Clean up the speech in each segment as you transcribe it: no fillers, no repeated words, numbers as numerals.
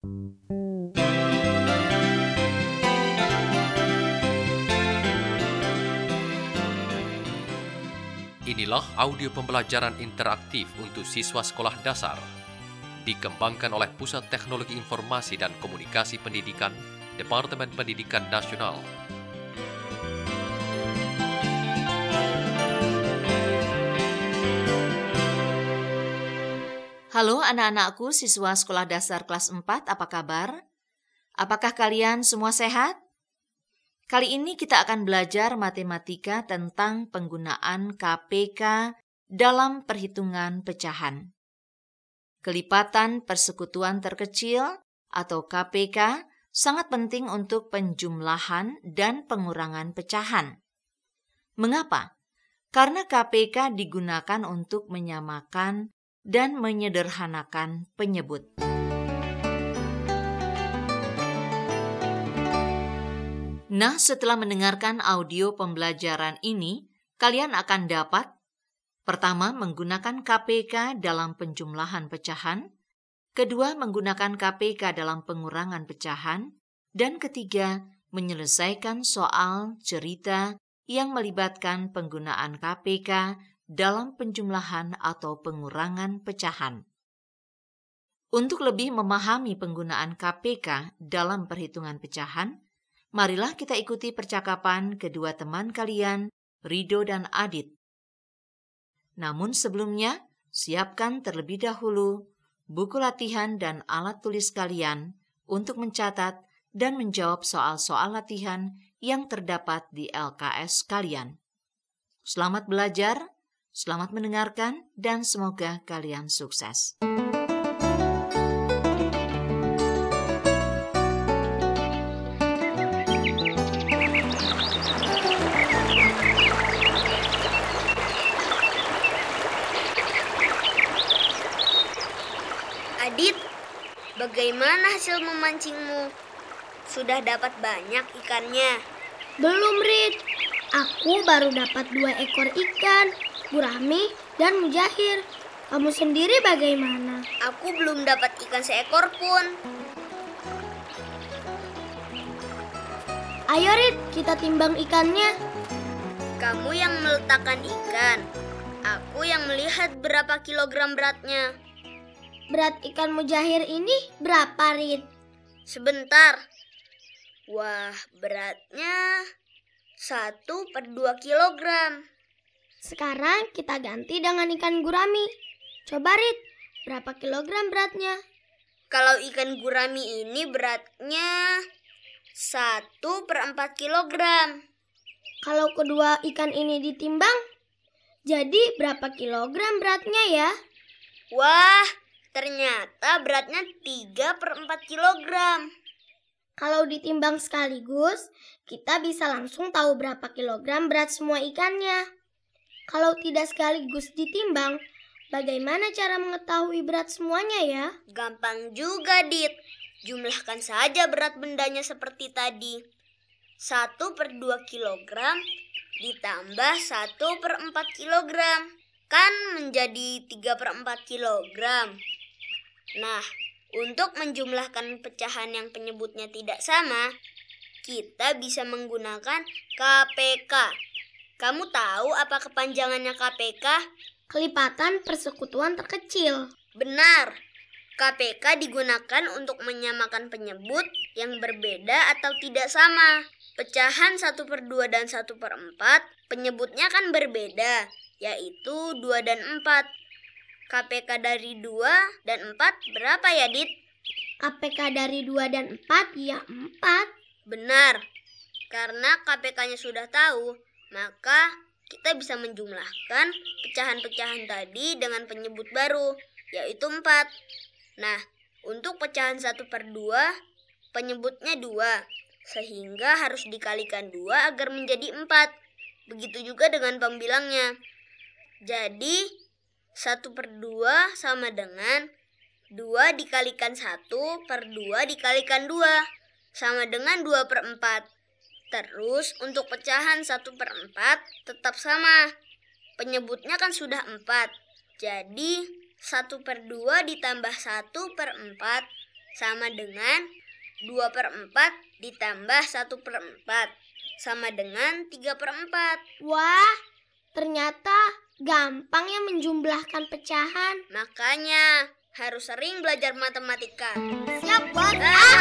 Inilah audio pembelajaran interaktif untuk siswa sekolah dasar. Dikembangkan oleh Pusat Teknologi Informasi dan Komunikasi Pendidikan, Departemen Pendidikan Nasional. Halo anak-anakku, siswa sekolah dasar kelas 4, apa kabar? Apakah kalian semua sehat? Kali ini kita akan belajar matematika tentang penggunaan KPK dalam perhitungan pecahan. Kelipatan persekutuan terkecil atau KPK sangat penting untuk penjumlahan dan pengurangan pecahan. Mengapa? Karena KPK digunakan untuk menyamakan dan menyederhanakan penyebut. Nah, setelah mendengarkan audio pembelajaran ini, kalian akan dapat pertama, menggunakan KPK dalam penjumlahan pecahan, kedua, menggunakan KPK dalam pengurangan pecahan, dan ketiga, menyelesaikan soal cerita yang melibatkan penggunaan KPK dalam penjumlahan atau pengurangan pecahan. Untuk lebih memahami penggunaan KPK dalam perhitungan pecahan, marilah kita ikuti percakapan kedua teman kalian, Rido dan Adit. Namun sebelumnya, siapkan terlebih dahulu buku latihan dan alat tulis kalian untuk mencatat dan menjawab soal-soal latihan yang terdapat di LKS kalian. Selamat belajar. Selamat mendengarkan dan semoga kalian sukses. Adit, bagaimana hasil memancingmu? Sudah dapat banyak ikannya? Belum, Rid. Aku baru dapat 2 ekor ikan, gurami dan mujahir. Kamu sendiri bagaimana? Aku belum dapat ikan seekor pun. Ayo, Rid, kita timbang ikannya. Kamu yang meletakkan ikan. Aku yang melihat berapa kilogram beratnya. Berat ikan mujahir ini berapa, Rid? Sebentar. Wah, beratnya 1/2 kilogram. Sekarang kita ganti dengan ikan gurami. Coba, Rid, berapa kilogram beratnya? Kalau ikan gurami ini beratnya 1/4 kilogram. Kalau kedua ikan ini ditimbang, jadi berapa kilogram beratnya ya? Wah, ternyata beratnya 3/4 kilogram. Kalau ditimbang sekaligus, kita bisa langsung tahu berapa kilogram berat semua ikannya. Kalau tidak sekaligus ditimbang, bagaimana cara mengetahui berat semuanya ya? Gampang juga, Dit. Jumlahkan saja berat bendanya seperti tadi. 1/2 kilogram ditambah 1/4 kilogram. Kan menjadi 3/4 kilogram. Nah, untuk menjumlahkan pecahan yang penyebutnya tidak sama, kita bisa menggunakan KPK. Kamu tahu apa kepanjangannya KPK? Kelipatan persekutuan terkecil. Benar. KPK digunakan untuk menyamakan penyebut yang berbeda atau tidak sama. Pecahan 1/2 dan 1/4 penyebutnya kan berbeda, yaitu 2 dan 4. KPK dari 2 dan 4 berapa ya, Dit? KPK dari 2 dan 4 ya 4. Benar. Karena KPK-nya sudah tahu, maka kita bisa menjumlahkan pecahan-pecahan tadi dengan penyebut baru, yaitu 4. Nah, untuk pecahan 1/2, penyebutnya 2, sehingga harus dikalikan 2 agar menjadi 4. Begitu juga dengan pembilangnya. Jadi, 1/2 sama dengan 2 dikalikan 1/2 dikalikan 2, sama dengan 2/4. Terus untuk pecahan 1/4 tetap sama. Penyebutnya kan sudah 4. Jadi 1/2 ditambah 1/4 sama dengan 2/4 ditambah 1/4 sama dengan 3/4. Wah, ternyata gampang ya menjumlahkan pecahan. Makanya harus sering belajar matematika. Siap, Bos.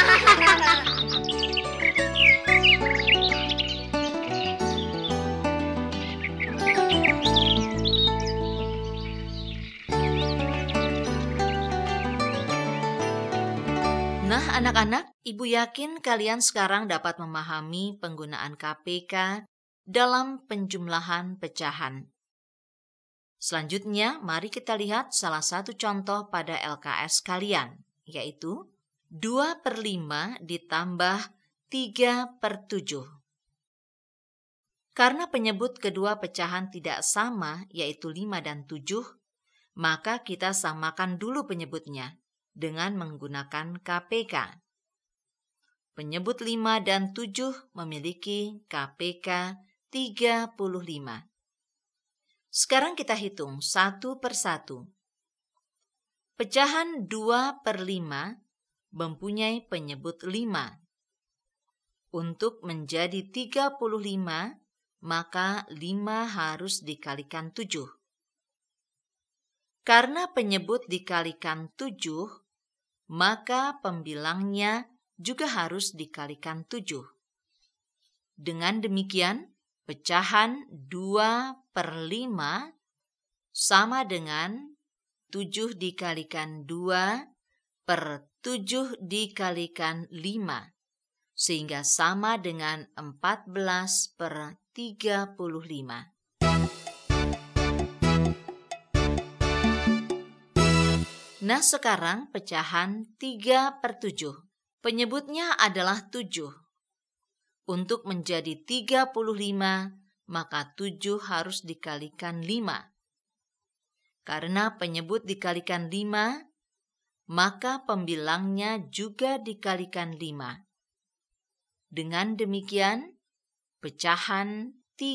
Nah, anak-anak, Ibu yakin kalian sekarang dapat memahami penggunaan KPK dalam penjumlahan pecahan. Selanjutnya, mari kita lihat salah satu contoh pada LKS kalian, yaitu 2/5 ditambah 3/7. Karena penyebut kedua pecahan tidak sama, yaitu 5 dan 7, maka kita samakan dulu penyebutnya dengan menggunakan KPK. Penyebut 5 dan 7 memiliki KPK 35. Sekarang kita hitung satu persatu. Pecahan 2/5 mempunyai penyebut 5. Untuk menjadi 35, maka 5 harus dikalikan 7. Karena penyebut dikalikan 7, maka pembilangnya juga harus dikalikan 7. Dengan demikian, pecahan 2/5 sama dengan 7 dikalikan 2 per 7 dikalikan 5, sehingga sama dengan 14/35. Nah, sekarang pecahan 3/7. Penyebutnya adalah 7. Untuk menjadi 35, maka 7 harus dikalikan 5. Karena penyebut dikalikan 5, maka pembilangnya juga dikalikan 5. Dengan demikian, pecahan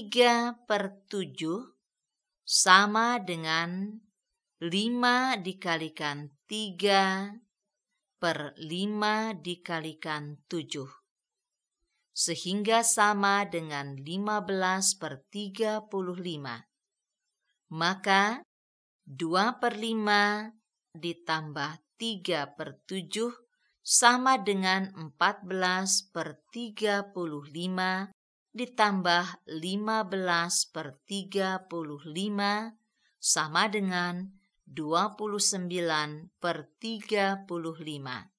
3/7 sama dengan 5 dikalikan 3 per 5 dikalikan 7. Sehingga sama dengan 15/35. Maka 2/5 ditambah 3/7 sama dengan 14/35 ditambah 15/35 sama dengan 29/35.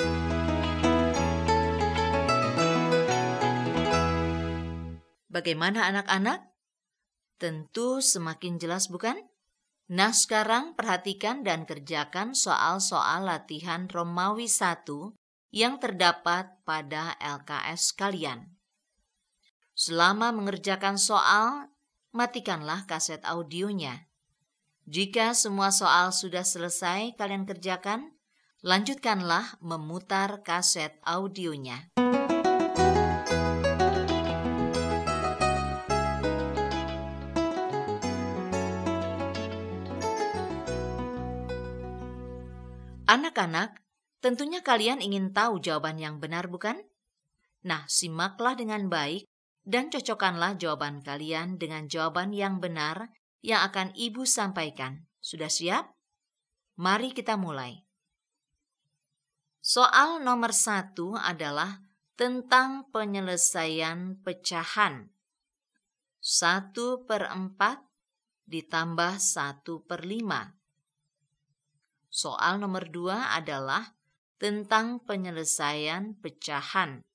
Bagaimana anak-anak? Tentu semakin jelas, bukan? Nah, sekarang perhatikan dan kerjakan soal-soal latihan Romawi 1 yang terdapat pada LKS kalian. Selama mengerjakan soal, matikanlah kaset audionya. Jika semua soal sudah selesai kalian kerjakan, lanjutkanlah memutar kaset audionya. Anak-anak, tentunya kalian ingin tahu jawaban yang benar, bukan? Nah, simaklah dengan baik dan cocokkanlah jawaban kalian dengan jawaban yang benar yang akan Ibu sampaikan. Sudah siap? Mari kita mulai. Soal nomor 1 adalah tentang penyelesaian pecahan. 1/4 ditambah 1/5. Soal nomor 2 adalah tentang penyelesaian pecahan.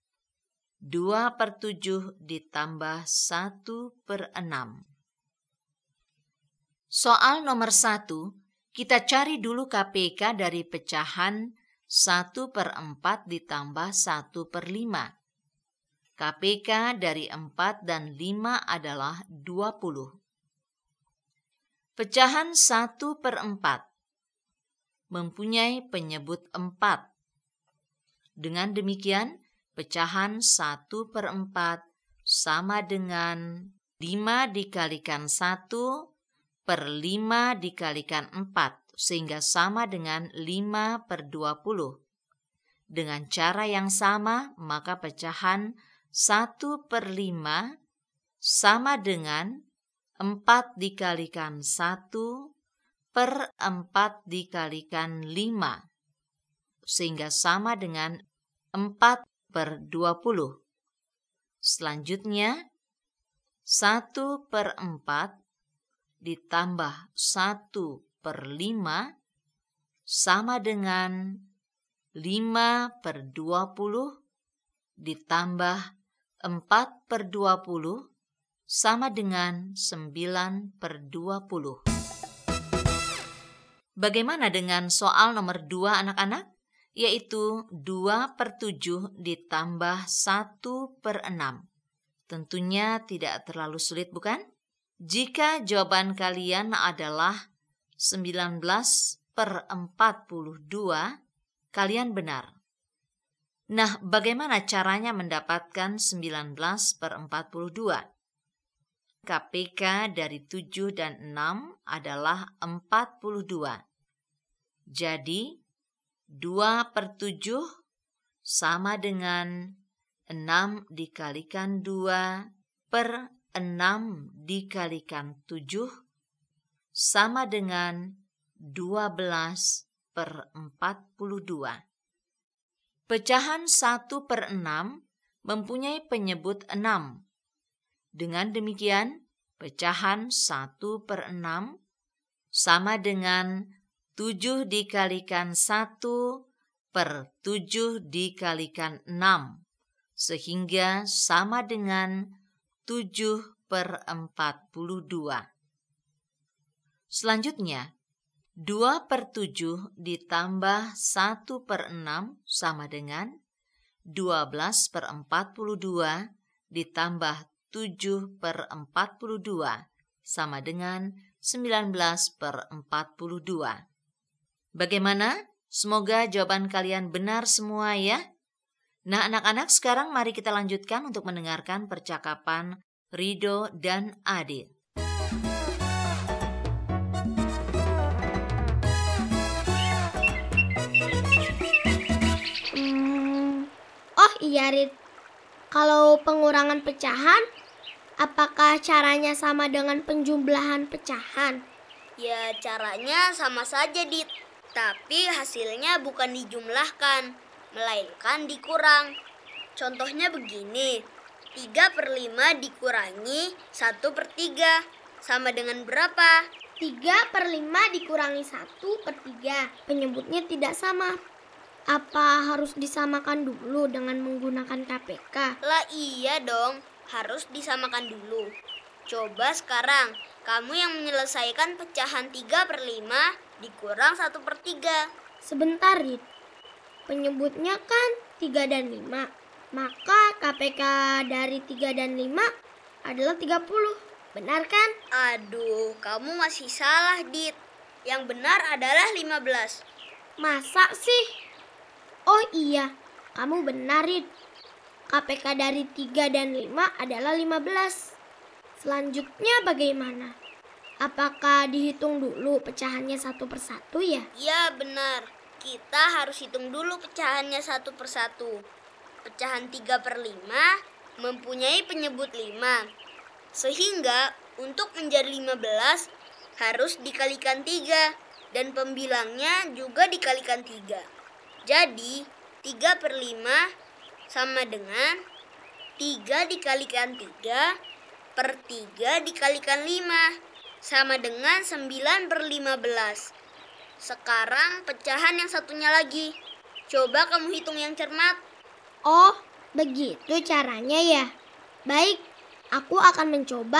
2/7 ditambah 1/6. Soal nomor 1, kita cari dulu KPK dari pecahan 1/4 ditambah 1/5. KPK dari 4 dan 5 adalah 20. Pecahan 1/4 mempunyai penyebut 4. Dengan demikian, pecahan 1/4 sama dengan 5 dikalikan 1 per 5 dikalikan 4, sehingga sama dengan 5/20. Dengan cara yang sama, maka pecahan 1/5 sama dengan 4 dikalikan 1/4 dikalikan 5, sehingga sama dengan 4/20. Selanjutnya, 1/4 ditambah 1/5 sama dengan 5/20 ditambah 4/20 sama dengan 9/20. Bagaimana dengan soal nomor 2 anak-anak? Yaitu 2/7 ditambah 1/6. Tentunya tidak terlalu sulit, bukan? Jika jawaban kalian adalah 19/42, kalian benar. Nah, bagaimana caranya mendapatkan 19/42? KPK dari 7 dan 6 adalah 42. Jadi, 2/7 sama dengan 6 dikalikan 2/6 dikalikan 7 sama dengan 12/42. Pecahan 1/6 mempunyai penyebut 6. Dengan demikian, pecahan 1/6 sama dengan 7 dikalikan 1/7 dikalikan 6, sehingga sama dengan 7/42. Selanjutnya, 2/7 ditambah 1/6 sama dengan 12/42 ditambah 7/42 sama dengan 19/42. Bagaimana? Semoga jawaban kalian benar semua ya. Nah, anak-anak, sekarang mari kita lanjutkan untuk mendengarkan percakapan Rido dan Adit. Oh iya, Rit. Kalau pengurangan pecahan, apakah caranya sama dengan penjumlahan pecahan? Ya, caranya sama saja, Dit. Tapi hasilnya bukan dijumlahkan, melainkan dikurang. Contohnya begini, 3/5 dikurangi 1/3 sama dengan berapa? 3/5 dikurangi 1/3. Penyebutnya tidak sama. Apa harus disamakan dulu dengan menggunakan KPK? Lah iya dong, harus disamakan dulu. Coba sekarang, kamu yang menyelesaikan pecahan 3/5 dikurang 1/3. Sebentar, Rit. Penyebutnya kan 3 dan 5. Maka KPK dari 3 dan 5 adalah 30. Benar kan? Aduh, kamu masih salah, Dit. Yang benar adalah 15. Masa sih? Oh iya, kamu benar, Rit. KPK dari 3 dan 5 adalah 15. Selanjutnya bagaimana? Apakah dihitung dulu pecahannya 1/1 ya? Iya, benar. Kita harus hitung dulu pecahannya 1/1. Pecahan 3/5 mempunyai penyebut 5. Sehingga untuk menjadi 15 harus dikalikan 3 dan pembilangnya juga dikalikan 3. Jadi 3/5 sama dengan 3 dikalikan 3/3 dikalikan 5 sama dengan 9/15. Sekarang pecahan yang satunya lagi. Coba kamu hitung yang cermat. Oh, begitu caranya ya. Baik, aku akan mencoba.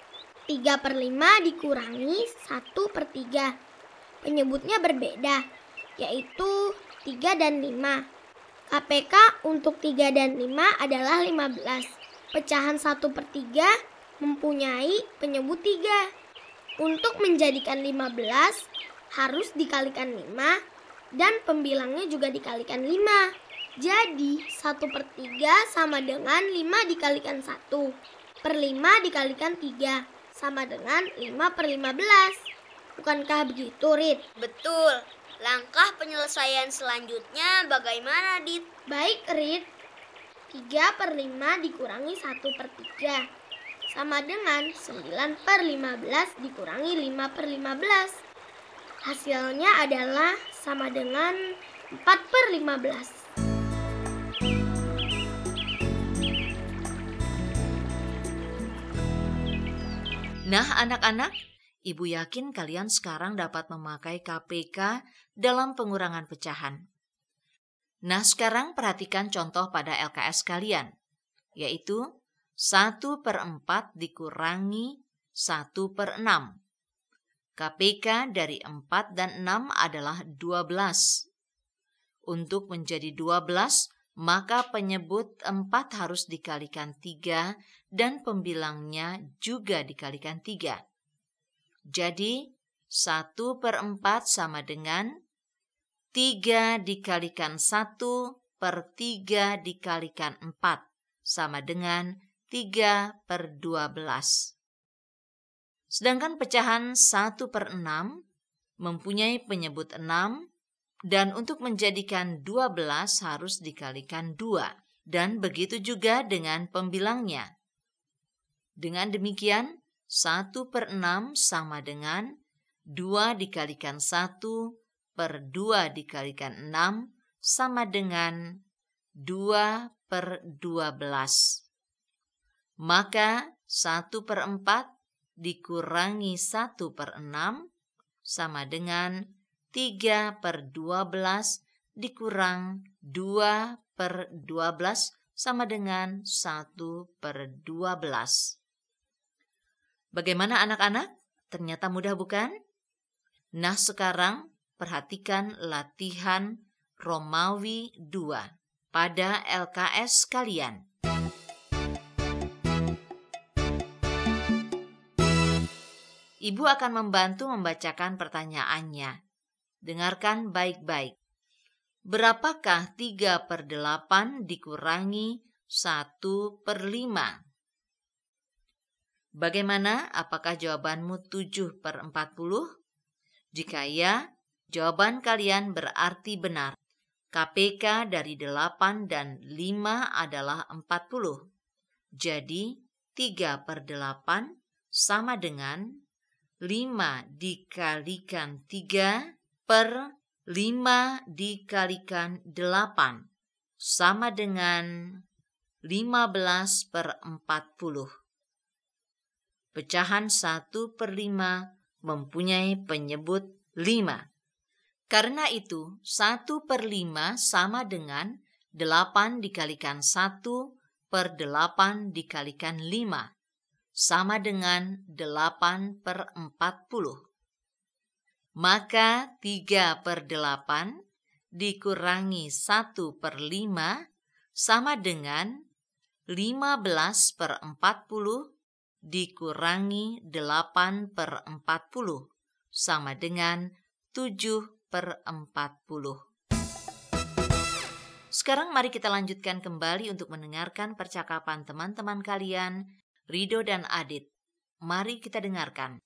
3/5 dikurangi 1/3. Penyebutnya berbeda, yaitu 3 dan 5. KPK untuk 3 dan 5 adalah 15. Pecahan 1/3 mempunyai penyebut 3. Untuk menjadikan 15 harus dikalikan 5 dan pembilangnya juga dikalikan 5. Jadi 1/3 sama dengan 5 dikalikan 1 per 5 dikalikan 3 sama dengan 5/15. Bukankah begitu, Rit? Betul. Langkah penyelesaian selanjutnya bagaimana, Dit? Baik, Rit. 3/5 dikurangi 1/3 sama dengan 9/15 dikurangi 5/15. Hasilnya adalah sama dengan 4/15. Nah, anak-anak, Ibu yakin kalian sekarang dapat memakai KPK dalam pengurangan pecahan. Nah, sekarang perhatikan contoh pada LKS kalian, yaitu 1/4 dikurangi 1/6. KPK dari 4 dan 6 adalah 12. Untuk menjadi 12, maka penyebut 4 harus dikalikan 3 dan pembilangnya juga dikalikan 3. Jadi, 1/4 sama dengan 3 dikalikan 1/3 dikalikan 4 sama dengan 3/12. Sedangkan pecahan 1/6 mempunyai penyebut 6 dan untuk menjadikan 12 harus dikalikan 2 dan begitu juga dengan pembilangnya. Dengan demikian, 1/6 sama dengan 2 dikalikan 1/2 dikalikan 6 sama dengan 2/12. Maka 1/4 dikurangi 1/6 sama dengan 3/12 dikurang 2/12 sama dengan 1/12. Bagaimana anak-anak? Ternyata mudah bukan? Nah, sekarang perhatikan latihan Romawi 2 pada LKS kalian. Ibu akan membantu membacakan pertanyaannya. Dengarkan baik-baik. Berapakah 3/8 dikurangi 1/5? Bagaimana? Apakah jawabanmu 7/40? Jika ya, jawaban kalian berarti benar. KPK dari 8 dan 5 adalah 40. Jadi, 3/8 sama dengan 5 dikalikan 3 per 5 dikalikan 8 sama dengan 15/40. Pecahan 1/5 mempunyai penyebut 5. Karena itu, 1/5 sama dengan 8 dikalikan 1/8 dikalikan 5 sama dengan 8/40. Maka 3/8 dikurangi 1/5 sama dengan 15/40 dikurangi 8/40 sama dengan 7/40. Sekarang mari kita lanjutkan kembali untuk mendengarkan percakapan teman-teman kalian, Rido dan Adit. Mari kita dengarkan.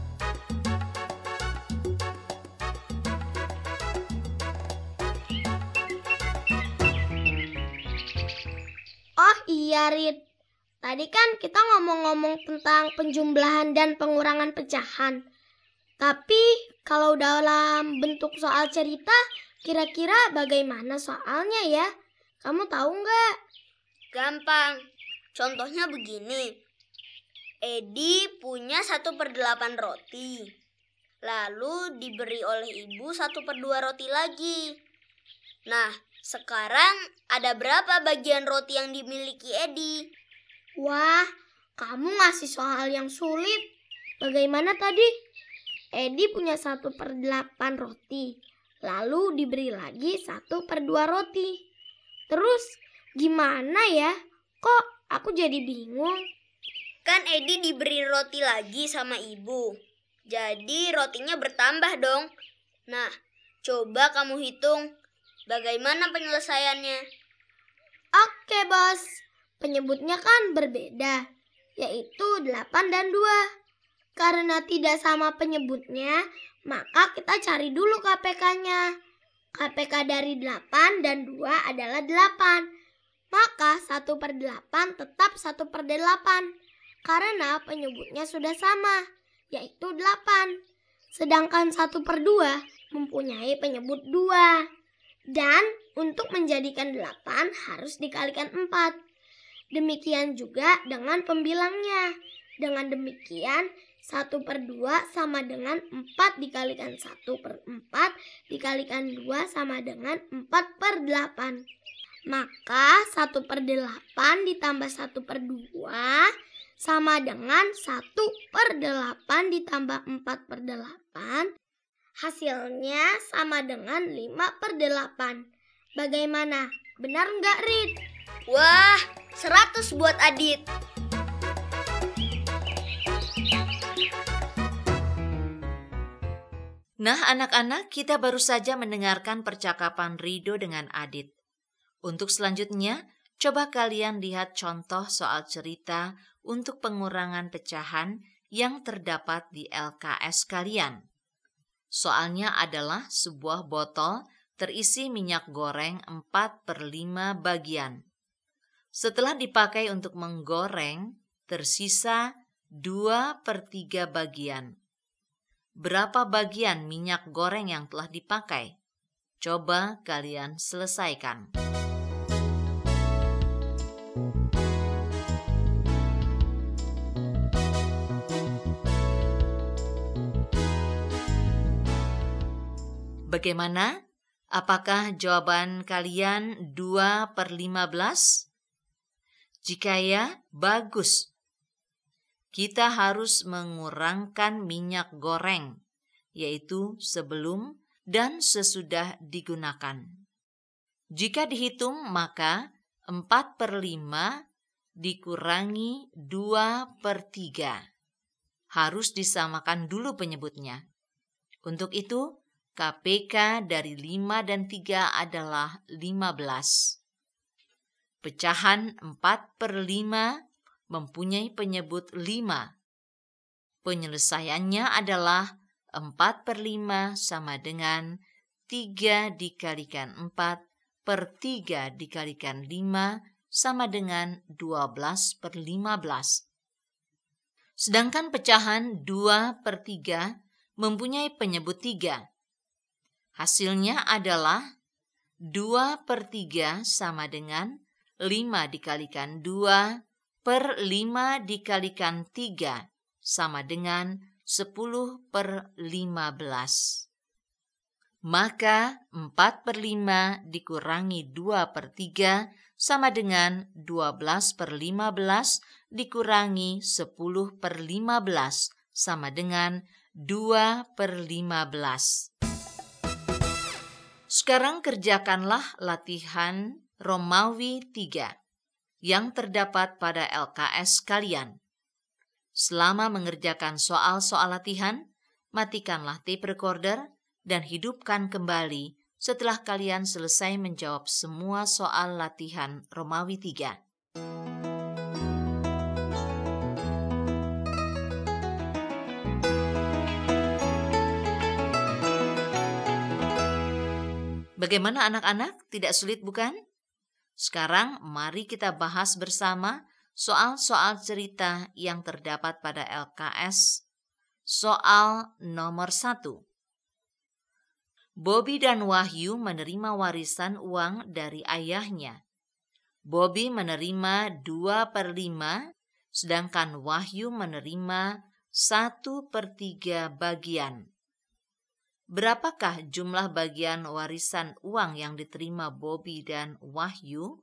Oh iya, Rit. Tadi kan kita ngomong-ngomong tentang penjumlahan dan pengurangan pecahan. Tapi kalau dalam bentuk soal cerita, kira-kira bagaimana soalnya ya? Kamu tahu nggak? Gampang. Contohnya begini. Edi punya 1/8 roti. Lalu diberi oleh ibu 1/2 roti lagi. Nah, sekarang ada berapa bagian roti yang dimiliki Edi? Wah, kamu ngasih soal yang sulit. Bagaimana tadi? Edi punya 1/8 roti. Lalu diberi lagi 1/2 roti. Terus gimana ya? Kok aku jadi bingung? Kan Edi diberi roti lagi sama ibu. Jadi rotinya bertambah dong. Nah, coba kamu hitung. Bagaimana penyelesaiannya? Oke, Bos. Penyebutnya kan berbeda, yaitu 8 dan 2. Karena tidak sama penyebutnya, Maka kita cari dulu KPK-nya. KPK dari 8 dan 2 adalah 8. Maka 1/8 tetap 1/8. Karena penyebutnya sudah sama, yaitu 8. Sedangkan 1/2 mempunyai penyebut 2. Dan untuk menjadikan 8 harus dikalikan 4. Demikian juga dengan pembilangnya. Dengan demikian 1/2 sama dengan 4 dikalikan 1/4 dikalikan 2 sama dengan 4/8. Maka 1/8 ditambah 1/2 sama dengan 1/8 ditambah 4/8. Hasilnya sama dengan 5/8. Bagaimana? Benar nggak, Rit? Wah, 100 buat Adit. Nah, anak-anak, kita baru saja mendengarkan percakapan Rido dengan Adit. Untuk selanjutnya, coba kalian lihat contoh soal cerita untuk pengurangan pecahan yang terdapat di LKS kalian. Soalnya adalah sebuah botol terisi minyak goreng 4/5 bagian. Setelah dipakai untuk menggoreng, tersisa 2/3 bagian. Berapa bagian minyak goreng yang telah dipakai? Coba kalian selesaikan. Bagaimana? Apakah jawaban kalian 2/15? Jika ya, bagus. Kita harus mengurangkan minyak goreng, yaitu sebelum dan sesudah digunakan. Jika dihitung, maka 4/5 dikurangi 2/3. Harus disamakan dulu penyebutnya. Untuk itu, KPK dari 5 dan 3 adalah 15. Pecahan 4/5 mempunyai penyebut 5. Penyelesaiannya adalah 4/5 sama dengan 3 dikalikan 4 per 3 dikalikan 5 sama dengan 12/15. Sedangkan pecahan 2/3 mempunyai penyebut 3. Hasilnya adalah 2/3 sama dengan 5 dikalikan 2 per 5 dikalikan 3 sama dengan 10/15. Maka 4/5 dikurangi 2/3 sama dengan 12/15 dikurangi 10/15 sama dengan 2/15. Sekarang kerjakanlah latihan Romawi 3 yang terdapat pada LKS kalian. Selama mengerjakan soal-soal latihan, matikanlah tape recorder dan hidupkan kembali setelah kalian selesai menjawab semua soal latihan Romawi 3. Bagaimana anak-anak? Tidak sulit bukan? Sekarang mari kita bahas bersama soal-soal cerita yang terdapat pada LKS. Soal nomor 1. Bobby dan Wahyu menerima warisan uang dari ayahnya. Bobby menerima 2/5, sedangkan Wahyu menerima 1/3 bagian. Berapakah jumlah bagian warisan uang yang diterima Bobby dan Wahyu?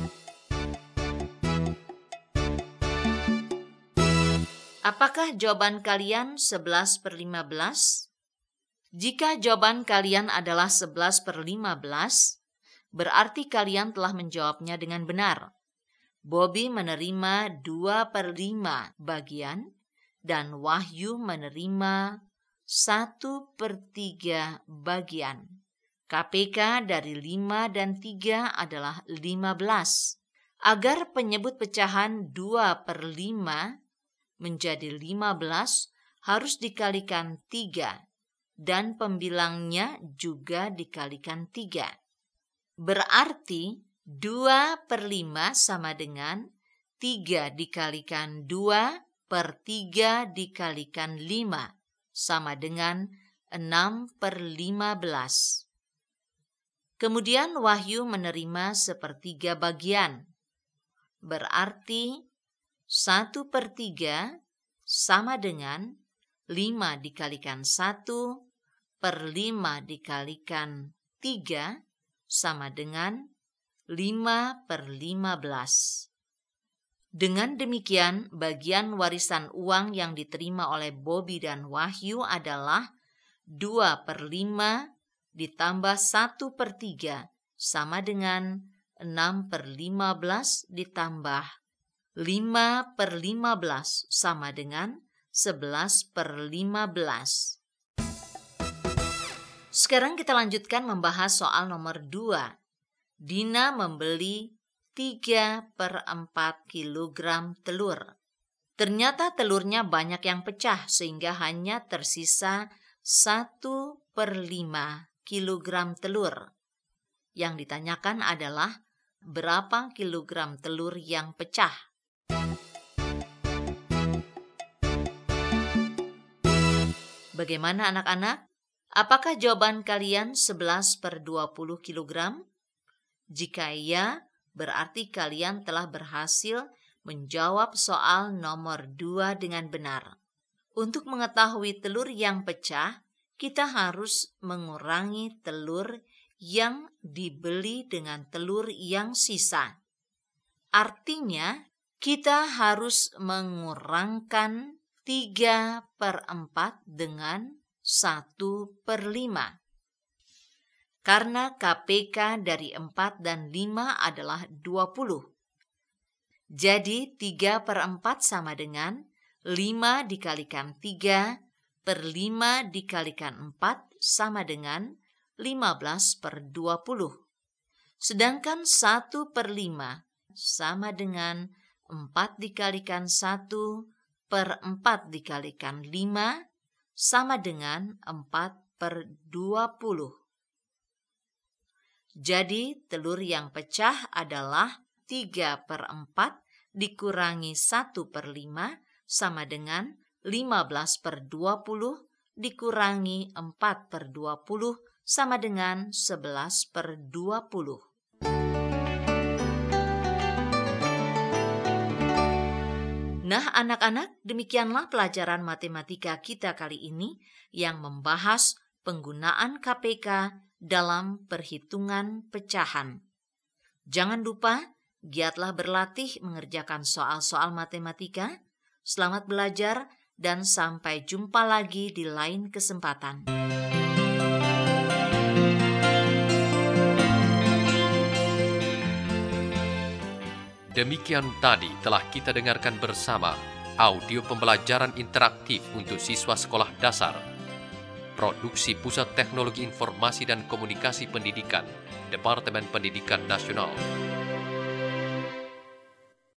Apakah jawaban kalian 11/15? Jika jawaban kalian adalah 11/15, berarti kalian telah menjawabnya dengan benar. Bobby menerima 2/5 bagian dan Wahyu menerima 1/3 bagian. KPK dari 5 dan 3 adalah 15. Agar penyebut pecahan 2/5 menjadi 15, harus dikalikan 3. dan pembilangnya juga dikalikan 3. Berarti 2/5 sama dengan 3 dikalikan 2/3 dikalikan 5 sama dengan 6/15. Kemudian Wahyu menerima 1/3 bagian. Berarti 1/3 sama dengan 5 dikalikan 1/5 dikalikan 3 sama dengan 5/15. Dengan demikian, bagian warisan uang yang diterima oleh Bobby dan Wahyu adalah 2/5 ditambah 1/3 sama dengan 6/15 ditambah 5/15 sama dengan 11/15. Sekarang kita lanjutkan membahas soal nomor 2. Dina membeli 3/4 kilogram telur. Ternyata telurnya banyak yang pecah sehingga hanya tersisa 1/5 kilogram telur. Yang ditanyakan adalah berapa kilogram telur yang pecah? Bagaimana anak-anak? Apakah jawaban kalian 11/20 kilogram? Jika iya, berarti kalian telah berhasil menjawab soal nomor 2 dengan benar. Untuk mengetahui telur yang pecah, kita harus mengurangi telur yang dibeli dengan telur yang sisa. Artinya, kita harus mengurangkan 3/4 dengan 1/5. Karena KPK dari 4 dan 5 adalah 20. Jadi 3/4 sama dengan 5 dikalikan 3/5 dikalikan 4 sama dengan 15/20. Sedangkan 1/5 sama dengan 4 dikalikan 1/4 dikalikan 5 sama dengan 4/20. Jadi telur yang pecah adalah 3/4 dikurangi 1/5 sama dengan 15/20 dikurangi 4/20 sama dengan 11/20. Nah, anak-anak, demikianlah pelajaran matematika kita kali ini yang membahas penggunaan KPK dalam perhitungan pecahan. Jangan lupa, giatlah berlatih mengerjakan soal-soal matematika. Selamat belajar dan sampai jumpa lagi di lain kesempatan. Demikian tadi telah kita dengarkan bersama audio pembelajaran interaktif untuk siswa sekolah dasar. Produksi Pusat Teknologi Informasi dan Komunikasi Pendidikan, Departemen Pendidikan Nasional.